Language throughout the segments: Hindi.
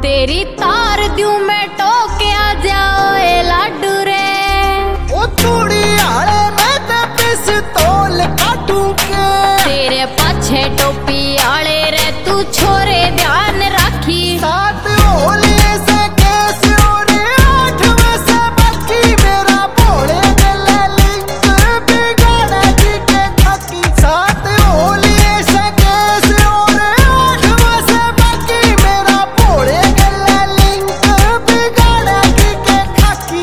तेरी तार दूं मैं टोके आ जाओ ए लाडू रे। ओ चूड़ी आले मैं ते पिस्तौल काटूं के तेरे पाछे टोपी आले रे तू छोरे ध्यान राखी। साथ होली से केस और 8 वैसे बाकी मेरा भोले गले लिंक बिगाड़ा जी के खाकी। साथ होली से केस और 8 वैसे बाकी मेरा भोले गले लिंक बिगाड़ा जी के खाकी।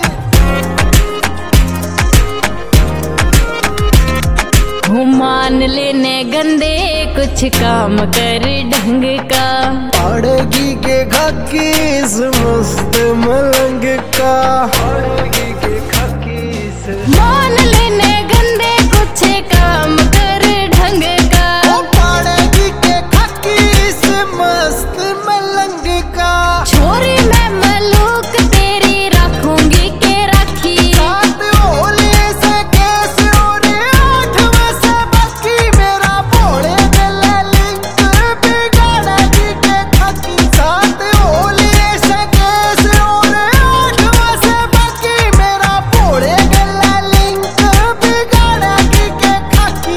मान लेने गंदे कुछ काम कर ढंग का पड़ेगी के खाकी इस मस्त मलंग का। मान लेने गंदे कुछ काम कर ढंग का। पड़ेगी के खाकी इस मस्त मलंग का। छोरी मैं मलूक तेरी रखूंगी के राखी। साथ होली से केस और 8 वैसे बाकी मेरा भोले गले लिंक बिगाड़ा जी के खाकी। साथ होली से केस और 8 वैसे बाकी मेरा भोले गले लिंक बिगाड़ा जी के खाकी।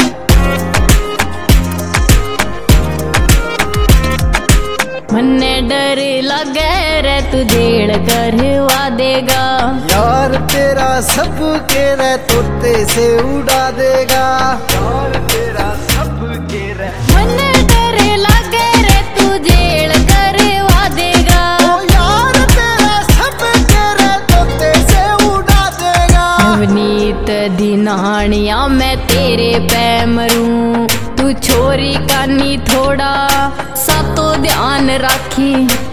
मन्ने डर लगे रे तू जेड़ करवा देगा। यार तेरा सब के रे तोते से उड़ा देगा। यार तेरा सब के रे मन्ने डर लगे रे तू जेड़ करवा देगा। ओ यार तेरा सब के रे तोते से उड़ा देगा। नवनीत दिनानिया मैं तेरे पे मरूं तू छोरी कानी थोड़ा सा तो ध्यान राखी।